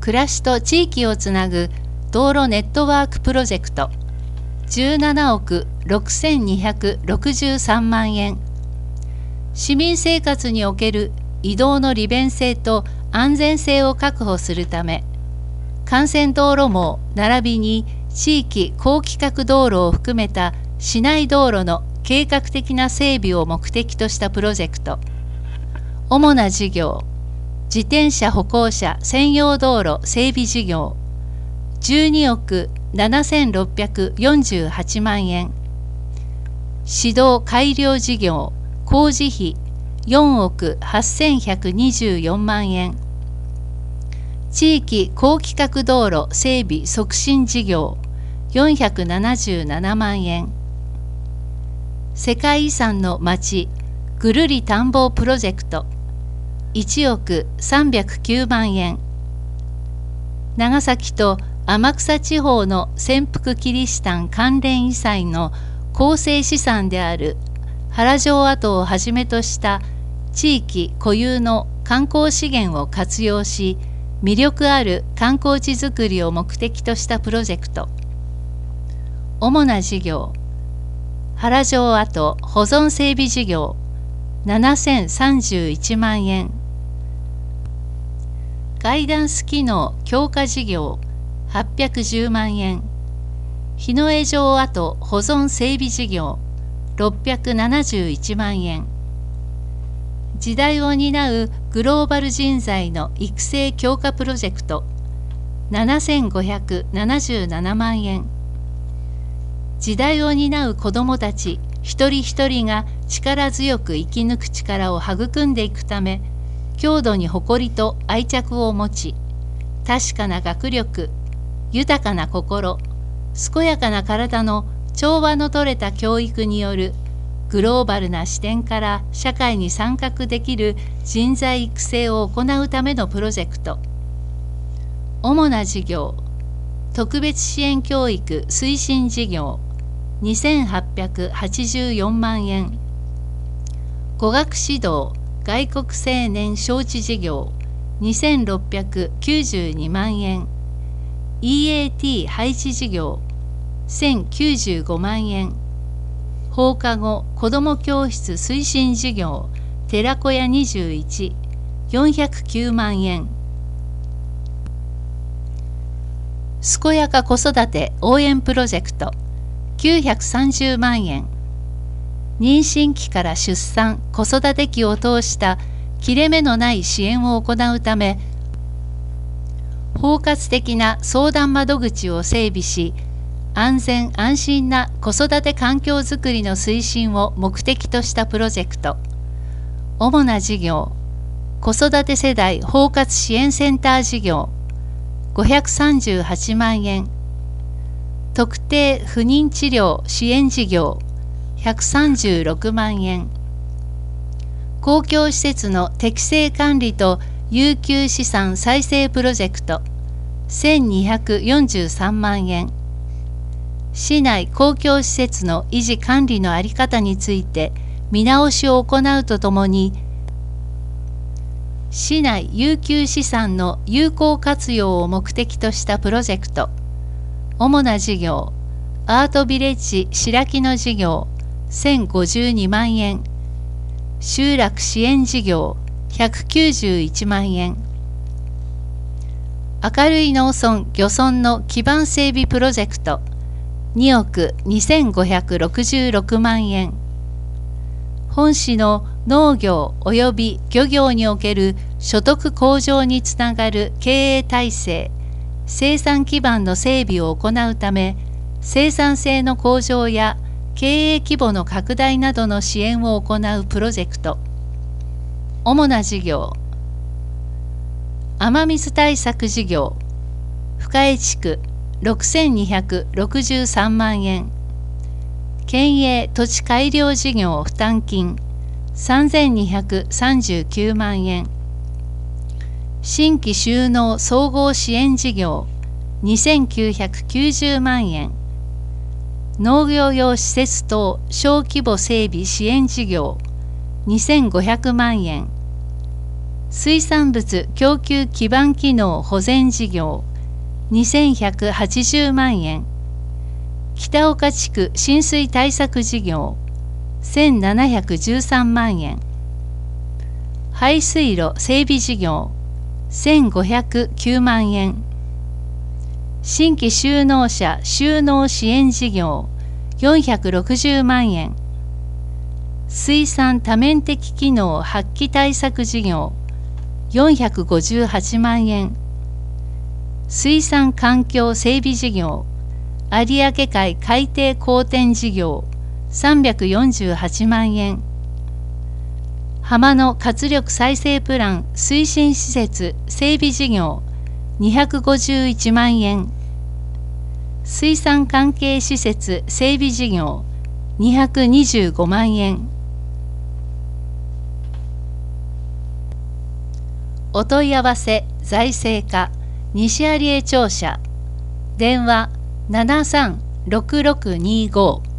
暮らしと地域をつなぐ道路ネットワークプロジェクト17億6263万円。市民生活における移動の利便性と安全性を確保するため、幹線道路網並びに地域高規格道路を含めた市内道路の計画的な整備を目的としたプロジェクト。主な事業、自転車歩行者専用道路整備事業12億7648万円。市道改良事業工事費4億8124万円。地域高規格道路整備促進事業477万円。世界遺産の町ぐるり探訪プロジェクト1億309万円。長崎と天草地方の潜伏キリシタン関連遺産の構成資産である原城跡をはじめとした地域固有の観光資源を活用し、魅力ある観光地づくりを目的としたプロジェクト。主な事業、原城跡保存整備事業7031万円。ガイダンス機能強化事業810万円。日の江城跡保存整備事業671万円。時代を担うグローバル人材の育成強化プロジェクト7577万円。時代を担う子どもたち一人一人が力強く生き抜く力を育んでいくため、郷土に誇りと愛着を持ち、確かな学力、豊かな心、健やかな体の調和のとれた教育によるグローバルな視点から社会に参画できる人材育成を行うためのプロジェクト。主な事業、特別支援教育推進事業2884万円。語学指導外国青年招致事業2692万円。EAT 配置事業1095万円。放課後子ども教室推進事業寺子屋21、409万円。健やか子育て応援プロジェクト930万円。妊娠期から出産・子育て期を通した切れ目のない支援を行うため、包括的な相談窓口を整備し、安全安心な子育て環境づくりの推進を目的としたプロジェクト。主な事業、子育て世代包括支援センター事業538万円。特定不妊治療支援事業136万円。公共施設の適正管理と遊休資産再生プロジェクト1243万円。市内公共施設の維持管理の在り方について見直しを行うとともに、市内遊休資産の有効活用を目的としたプロジェクト。主な事業、アートビレッジ白木の事業1052万円。集落支援事業191万円。明るい農村漁村の基盤整備プロジェクト2億2566万円。本市の農業及び漁業における所得向上につながる経営体制、生産基盤の整備を行うため、生産性の向上や経営規模の拡大などの支援を行うプロジェクト。主な事業、雨水対策事業深江地区6263万円。県営土地改良事業負担金3239万円。新規収納総合支援事業2990万円。農業用施設等小規模整備支援事業2500万円。 水産物供給基盤機能保全事業2180万円、北岡地区浸水対策事業1713万円、排水路整備事業1509万円、新規就農者就農支援事業460万円、水産多面的機能発揮対策事業458万円、水産環境整備事業有明海海底公展事業348万円、浜の活力再生プラン推進施設整備事業251万円、水産関係施設整備事業225万円。お問い合わせ財政課西有江庁舎、電話736625